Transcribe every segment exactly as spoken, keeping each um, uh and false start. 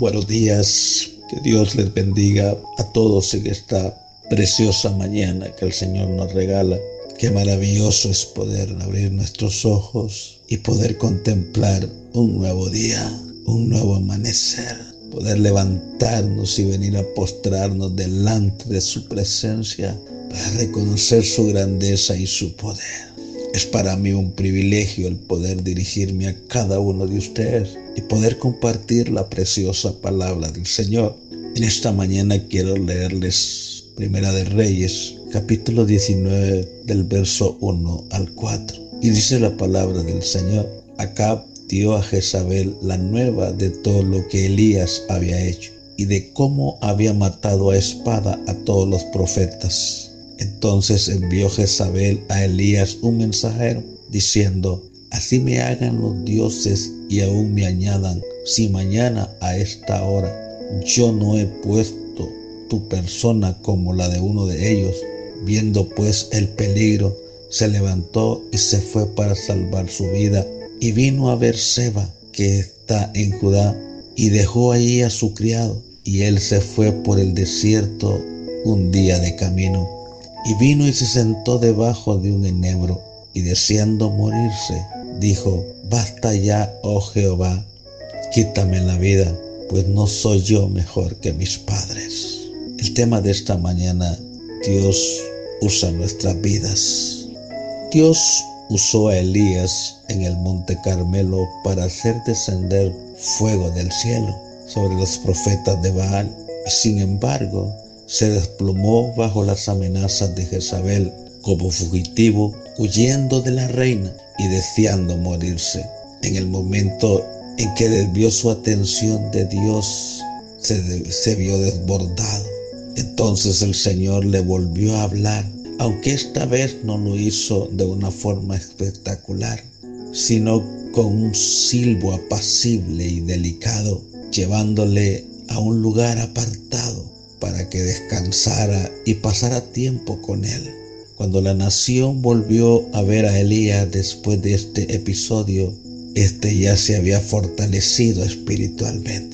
Buenos días, que Dios les bendiga a todos en esta preciosa mañana que el Señor nos regala. Qué maravilloso es poder abrir nuestros ojos y poder contemplar un nuevo día, un nuevo amanecer, poder levantarnos y venir a postrarnos delante de su presencia para reconocer su grandeza y su poder. Es para mí un privilegio el poder dirigirme a cada uno de ustedes y poder compartir la preciosa palabra del Señor. En esta mañana quiero leerles Primera de Reyes, capítulo diecinueve, del verso uno al cuatro. Y dice la palabra del Señor: Acab dio a Jezabel la nueva de todo lo que Elías había hecho y de cómo había matado a espada a todos los profetas. Entonces envió Jezabel a Elías un mensajero, diciendo: Así me hagan los dioses y aún me añadan, si mañana a esta hora yo no he puesto tu persona como la de uno de ellos. Viendo pues el peligro, se levantó y se fue para salvar su vida, y vino a Beerseba, que está en Judá, y dejó allí a su criado, y él se fue por el desierto un día de camino. Y vino y se sentó debajo de un enebro, y deseando morirse, dijo: Basta ya, oh Jehová, quítame la vida, pues no soy yo mejor que mis padres. El tema de esta mañana: Dios usa nuestras vidas. Dios usó a Elías en el monte Carmelo para hacer descender fuego del cielo sobre los profetas de Baal. Sin embargo, se desplomó bajo las amenazas de Jezabel como fugitivo, huyendo de la reina y deseando morirse. En el momento en que desvió su atención de Dios, se, de, se vio desbordado. Entonces el Señor le volvió a hablar, aunque esta vez no lo hizo de una forma espectacular, sino con un silbo apacible y delicado, llevándole a un lugar apartado para que descansara y pasara tiempo con él. Cuando la nación volvió a ver a Elías después de este episodio, este ya se había fortalecido espiritualmente.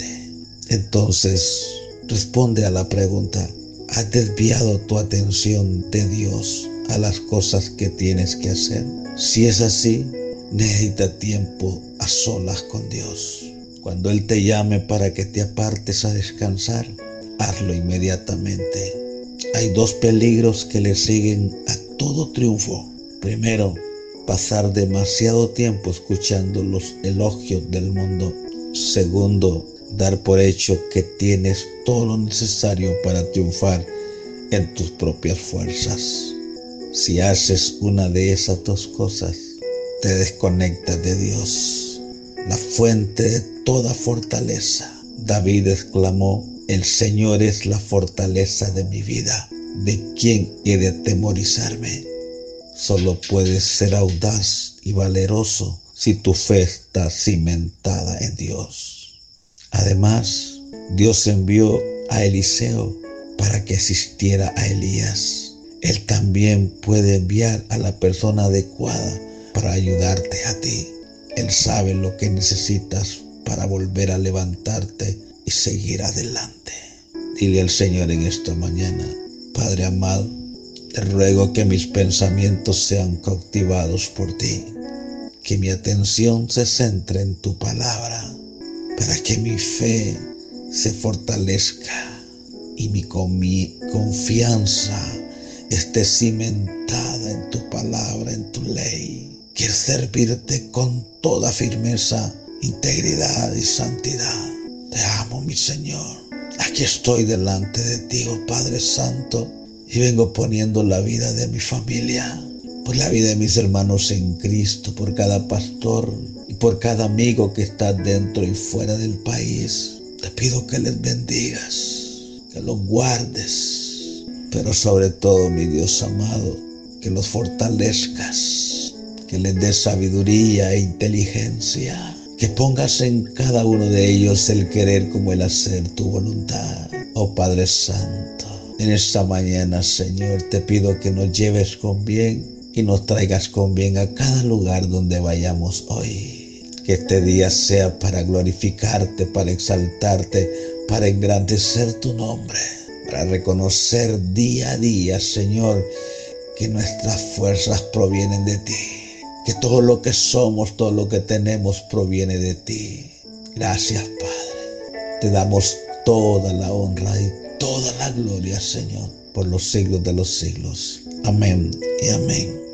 Entonces responde a la pregunta: ¿has desviado tu atención de Dios a las cosas que tienes que hacer? Si es así, necesita tiempo a solas con Dios. Cuando Él te llame para que te apartes a descansar, hazlo inmediatamente. Hay dos peligros que le siguen a todo triunfo. Primero, pasar demasiado tiempo escuchando los elogios del mundo. Segundo, dar por hecho que tienes todo lo necesario para triunfar en tus propias fuerzas. Si haces una de esas dos cosas, te desconectas de Dios, la fuente de toda fortaleza. David exclamó: El Señor es la fortaleza de mi vida. ¿De quién he de atemorizarme? Solo puedes ser audaz y valeroso si tu fe está cimentada en Dios. Además, Dios envió a Eliseo para que asistiera a Elías. Él también puede enviar a la persona adecuada para ayudarte a ti. Él sabe lo que necesitas para volver a levantarte y seguir adelante. Dile al Señor en esta mañana: Padre amado, te ruego que mis pensamientos sean cautivados por ti, que mi atención se centre en tu palabra, para que mi fe se fortalezca y mi, con mi confianza esté cimentada en tu palabra, en tu ley. Quiero servirte con toda firmeza, integridad y santidad. Te amo, mi Señor. Aquí estoy delante de ti, oh Padre Santo, y vengo poniendo la vida de mi familia, por la vida de mis hermanos en Cristo, por cada pastor y por cada amigo que está dentro y fuera del país. Te pido que les bendigas, que los guardes, pero sobre todo, mi Dios amado, que los fortalezcas, que les des sabiduría e inteligencia, que pongas en cada uno de ellos el querer como el hacer tu voluntad. Oh Padre Santo, en esta mañana, Señor, te pido que nos lleves con bien y nos traigas con bien a cada lugar donde vayamos hoy. Que este día sea para glorificarte, para exaltarte, para engrandecer tu nombre, para reconocer día a día, Señor, que nuestras fuerzas provienen de ti, que todo lo que somos, todo lo que tenemos proviene de ti. Gracias, Padre. Te damos toda la honra y toda la gloria, Señor, por los siglos de los siglos. Amén y amén.